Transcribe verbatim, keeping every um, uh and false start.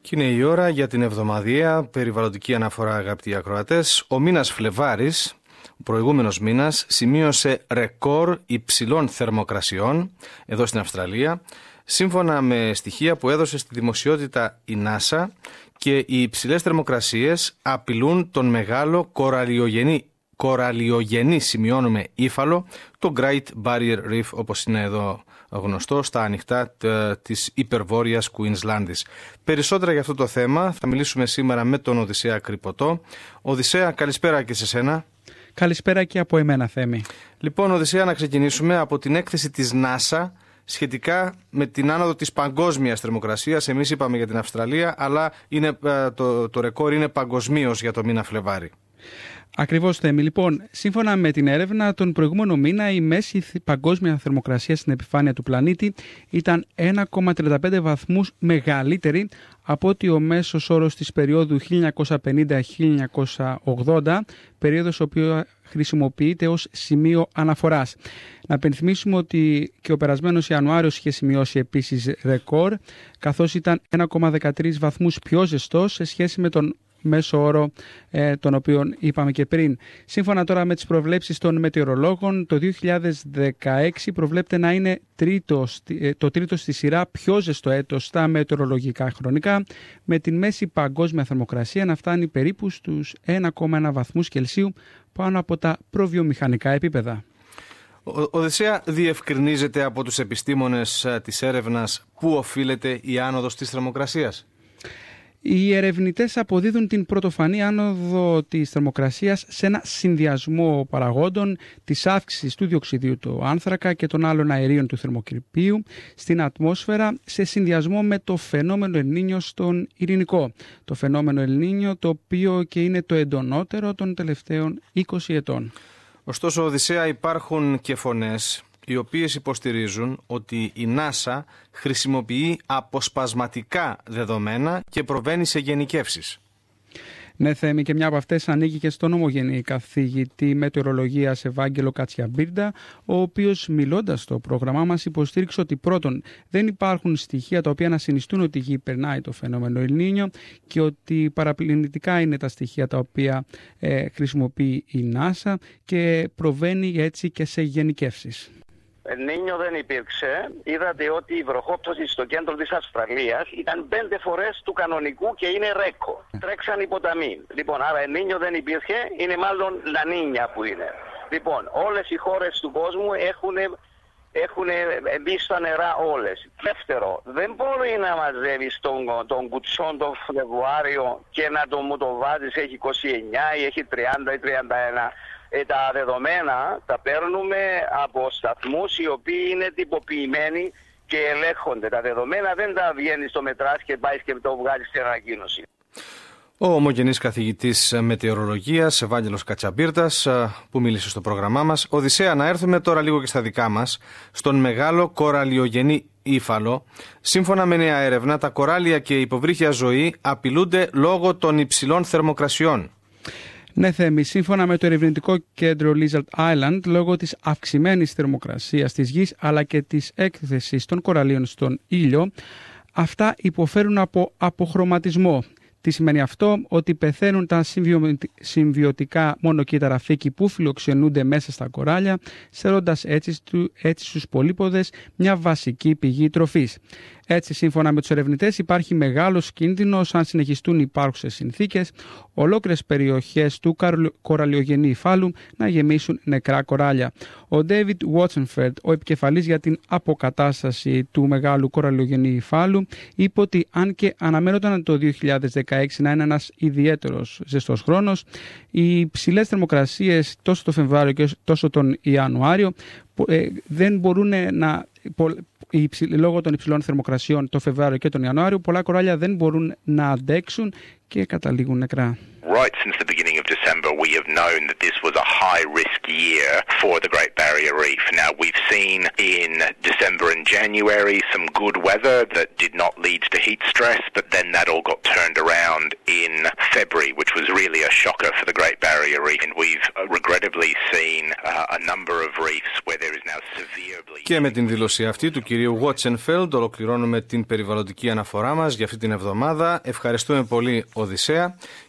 Και είναι η ώρα για την εβδομαδιαία περιβαλλοντική αναφορά, αγαπητοί ακροατές. Ο μήνας Φλεβάρης, ο προηγούμενος μήνας, σημείωσε ρεκόρ υψηλών θερμοκρασιών εδώ στην Αυστραλία, σύμφωνα με στοιχεία που έδωσε στη δημοσιότητα η NASA, και οι υψηλές θερμοκρασίες απειλούν τον μεγάλο κοραλιογενή, κοραλιογενή σημειώνουμε ύφαλο, το Great Barrier Reef, όπως είναι εδώ γνωστό, στα ανοιχτά της υπερβόρειας Κουινσλάνδης. Περισσότερα για αυτό το θέμα θα μιλήσουμε σήμερα με τον Οδυσσέα Κρυποτό. Οδυσσέα, καλησπέρα και σε σένα. Καλησπέρα και από εμένα, Θέμη. Λοιπόν, Οδυσσέα, να ξεκινήσουμε από την έκθεση της NASA σχετικά με την άνοδο της παγκόσμιας θερμοκρασίας. Εμείς είπαμε για την Αυστραλία, αλλά είναι, το, το ρεκόρ είναι παγκοσμίως για το μήνα Φλεβάρη. Ακριβώς, Θέμη. Λοιπόν, σύμφωνα με την έρευνα, τον προηγούμενο μήνα η μέση παγκόσμια θερμοκρασία στην επιφάνεια του πλανήτη ήταν ένα κόμμα τριάντα πέντε βαθμούς μεγαλύτερη από ότι ο μέσος όρος της περίοδου χίλια εννιακόσια πενήντα με χίλια εννιακόσια ογδόντα, περίοδος η οποία χρησιμοποιείται ως σημείο αναφοράς. Να υπενθυμίσουμε ότι και ο περασμένος Ιανουάριος είχε σημειώσει επίσης ρεκόρ, καθώς ήταν ένα κόμμα δεκατρείς βαθμούς πιο ζεστός σε σχέση με τον μέσο όρο ε, τον οποίο είπαμε και πριν. Σύμφωνα τώρα με τις προβλέψεις των μετεωρολόγων, το δύο χιλιάδες δεκαέξι προβλέπεται να είναι τρίτο, ε, το τρίτο στη σειρά πιο ζεστό έτος στα μετεωρολογικά χρονικά, με την μέση παγκόσμια θερμοκρασία να φτάνει περίπου στους ένα κόμμα ένα βαθμούς Κελσίου πάνω από τα προβιομηχανικά επίπεδα. Ο Οδυσσέα, διευκρινίζεται από τους επιστήμονες της έρευνας πού οφείλεται η άνοδος της θερμοκρασίας? Οι ερευνητές αποδίδουν την πρωτοφανή άνοδο της θερμοκρασίας σε ένα συνδυασμό παραγόντων της αύξησης του διοξιδίου του άνθρακα και των άλλων αερίων του θερμοκηπίου στην ατμόσφαιρα, σε συνδυασμό με το φαινόμενο Ελνίνιο στον Ειρηνικό. Το φαινόμενο Ελνίνιο, το οποίο και είναι το εντονότερο των τελευταίων είκοσι ετών. Ωστόσο, Οδυσσέα, υπάρχουν και φωνές οι οποίες υποστηρίζουν ότι η NASA χρησιμοποιεί αποσπασματικά δεδομένα και προβαίνει σε γενικεύσεις. Ναι, Θέμη, και μια από αυτές ανήκει και στον ομογενή καθηγητή μετεωρολογίας Ευάγγελο Κατσιαμπίρντα, ο οποίος, μιλώντας στο πρόγραμμά μας, υποστήριξε ότι πρώτον δεν υπάρχουν στοιχεία τα οποία να συνιστούν ότι η Γη περνάει το φαινόμενο Ελνίνιο και ότι παραπλανητικά είναι τα στοιχεία τα οποία ε, χρησιμοποιεί η NASA και προβαίνει έτσι και σε γενικεύσεις. Ελνίνιο δεν υπήρξε. Είδατε ότι η βροχόπτωση στο κέντρο της Αυστραλίας ήταν πέντε φορές του κανονικού και είναι ρέκο. Τρέξαν οι ποταμοί. Λοιπόν, άρα Ελνίνιο δεν υπήρχε, είναι μάλλον Λανίνια που είναι. Λοιπόν, όλες οι χώρες του κόσμου έχουν, έχουν μπει στα νερά όλες. Δεύτερο, δεν μπορεί να μαζεύεις τον, τον κουτσόν τον Φλεβουάριο και να το, μου το βάζεις έχει είκοσι εννιά ή έχει τριάντα ή τριάντα ένα. Ε, τα δεδομένα τα παίρνουμε από σταθμούς οι οποίοι είναι τυποποιημένοι και ελέγχονται. Τα δεδομένα δεν τα βγαίνεις στο μετράς και πάει και το βγάζεις στην ανακοίνωση. Ο ομογενής καθηγητής μετεωρολογίας Ευάγγελος Κατσιαμπίρντας, που μίλησε στο πρόγραμμά μας. Οδυσσέα, να έρθουμε τώρα λίγο και στα δικά μας, στον μεγάλο κοραλιογενή ύφαλο. Σύμφωνα με νέα έρευνα, τα κοράλια και η υποβρύχια ζωή απειλούνται λόγω των υψηλών θερμοκρασιών. Ναι, Θέμη, σύμφωνα με το ερευνητικό κέντρο Lizard Island, λόγω της αυξημένης θερμοκρασίας της γης αλλά και της έκθεσης των κοραλίων στον ήλιο, αυτά υποφέρουν από αποχρωματισμό. Τι σημαίνει αυτό? Ότι πεθαίνουν τα συμβιωτικά μονοκύτταρα φύκη που φιλοξενούνται μέσα στα κοράλια, στερώντας έτσι, έτσι στους πολύποδες μια βασική πηγή τροφής. Έτσι, σύμφωνα με τους ερευνητές, υπάρχει μεγάλος κίνδυνος, αν συνεχιστούν οι υπάρχουσες συνθήκες, ολόκληρες περιοχές του κοραλιογενή υφάλου να γεμίσουν νεκρά κοράλια. Ο David Watsonfeld, ο επικεφαλής για την αποκατάσταση του μεγάλου κοραλιογενή υφάλου, είπε ότι αν και αναμένονταν το δύο χιλιάδες δεκαέξι να είναι ένας ιδιαίτερος ζεστός χρόνος, οι υψηλές θερμοκρασίες τόσο το Φεβρουάριο και τόσο τον Ιανουάριο δεν μπορούν να... Λόγω των υψηλών θερμοκρασιών το Φεβρουάριο και τον Ιανουάριο, πολλά κοράλια δεν μπορούν να αντέξουν και καταλήγουν νεκρά. Right since the beginning of December, we have known that this was a high-risk year for the Great Barrier Reef. Now, we've seen in December and January some good weather that did not lead to heat stress, but then that all got turned around in in February, which was really a shocker for the Great Barrier Reef. And we've regrettably seen uh, a number of reefs where there is now severe bleaching. Και με την δήλωση αυτή του κυρίου Βότσενφελντ ολοκληρώνουμε την περιβαλλοντική αναφορά μας για αυτή την εβδομάδα. Ευχαριστούμε πολύ, Οδυσσέα.